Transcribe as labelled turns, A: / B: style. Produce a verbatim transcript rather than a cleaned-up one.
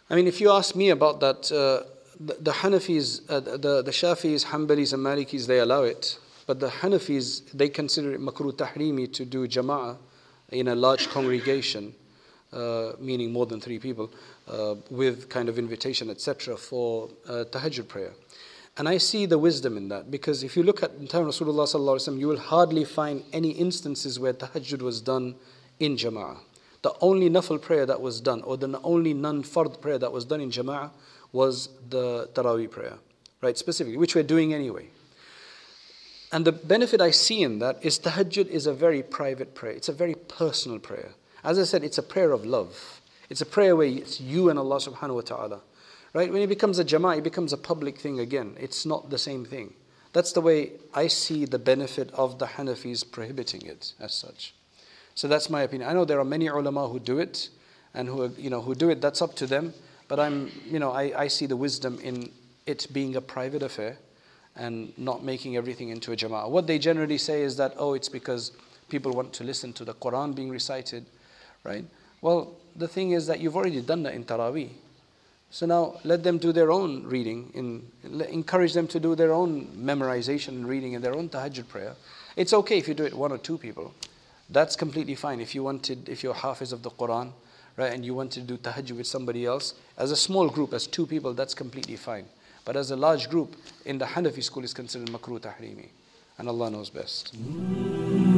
A: I mean, if you ask me about that, uh, the, the Hanafis, uh, the, the Shafis, Hanbalis and Malikis, they allow it. But the Hanafis, they consider it makruh tahrimi to do jama'ah in a large congregation, uh, meaning more than three people, uh, with kind of invitation, et cetera, for uh, tahajjud prayer. And I see the wisdom in that, because if you look at in time of Rasulullah sallallahu alaihi wasallam, you will hardly find any instances where tahajjud was done in jama'ah. The only nafil prayer that was done, or the only non-fard prayer that was done in jama'ah, was the Taraweeh prayer, right? Specifically, which we're doing anyway. And the benefit I see in that is tahajjud is a very private prayer. It's a very personal prayer. As I said, it's a prayer of love. It's a prayer where it's you and Allah subhanahu wa ta'ala. Right? When it becomes a jama'ah, it becomes a public thing again. It's not the same thing. That's the way I see the benefit of the Hanafis prohibiting it as such. So that's my opinion. I know there are many ulama who do it, and who you know who do it. That's up to them. But I'm you know I, I see the wisdom in it being a private affair, and not making everything into a jama'ah. What they generally say is that, oh, it's because people want to listen to the Quran being recited, right? Well, the thing is that you've already done that in Taraweeh. So now let them do their own reading, in, encourage them to do their own memorization and reading and their own tahajjud prayer. It's okay if you do it one or two people. That's completely fine. If you wanted, if you're hafiz of the Quran, right, and you want to do tahajjud with somebody else, as a small group, as two people, that's completely fine. But as a large group, in the Hanafi school, is considered makruh tahrimi. And Allah knows best.